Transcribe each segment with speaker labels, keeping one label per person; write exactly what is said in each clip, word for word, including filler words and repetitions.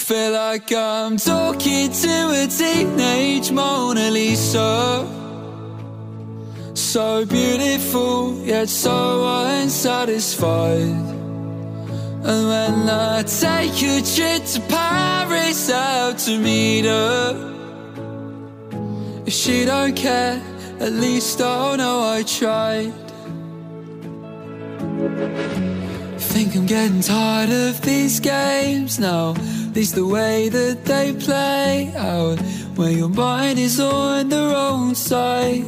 Speaker 1: Feel like I'm talking to a teenage Mona Lisa. So beautiful, yet so unsatisfied. And when I take a trip to Paris out to meet her, if she don't care, at least I'll know I tried. Think I'm getting tired of these games now. At least the way that they play out, where your mind is on the wrong side.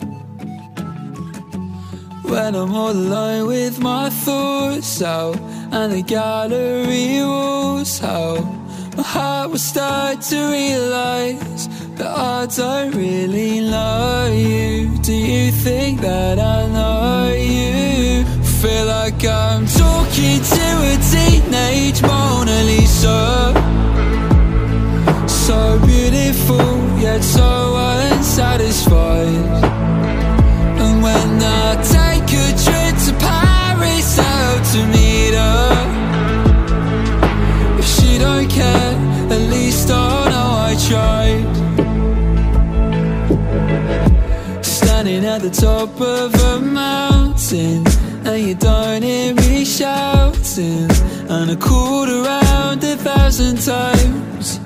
Speaker 1: When I'm all alone with my thoughts out, and the gallery walls out, my heart will start to realise that I don't really know you. Do you think that I know you? Feel like I'm talking to a teenage Mona Lisa. So beautiful, yet so unsatisfied. And when I take a trip to Paris out to meet her, if she don't care, at least I'll know I tried. Standing at the top of a mountain, and you don't hear me shouting, and I called around a thousand times.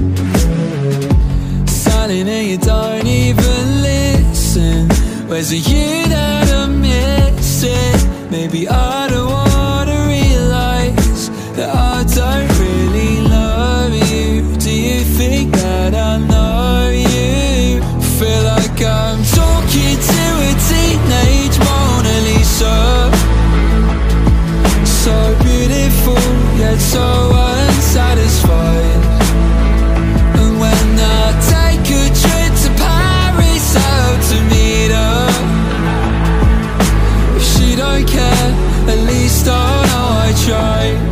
Speaker 1: Silent and you don't even listen. Where's the you that I'm missing? Maybe I don't wanna realise that I don't really love you. Do you think that I know you? Feel like I'm talking to a teenage Mona Lisa. So beautiful, yet so unsatisfied. And when I take a trip to Paris out to meet her, if she don't care, at least I'll know I tried.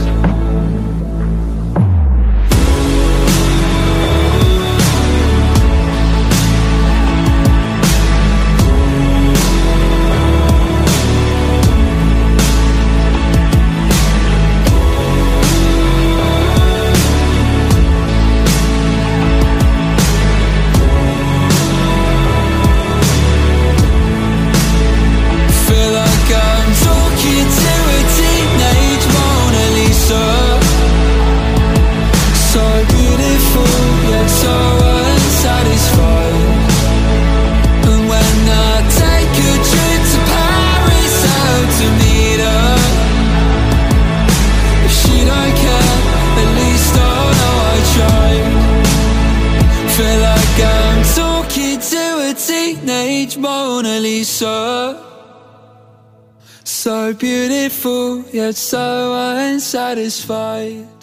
Speaker 1: Teenage Mona Lisa. So beautiful, yet so unsatisfied.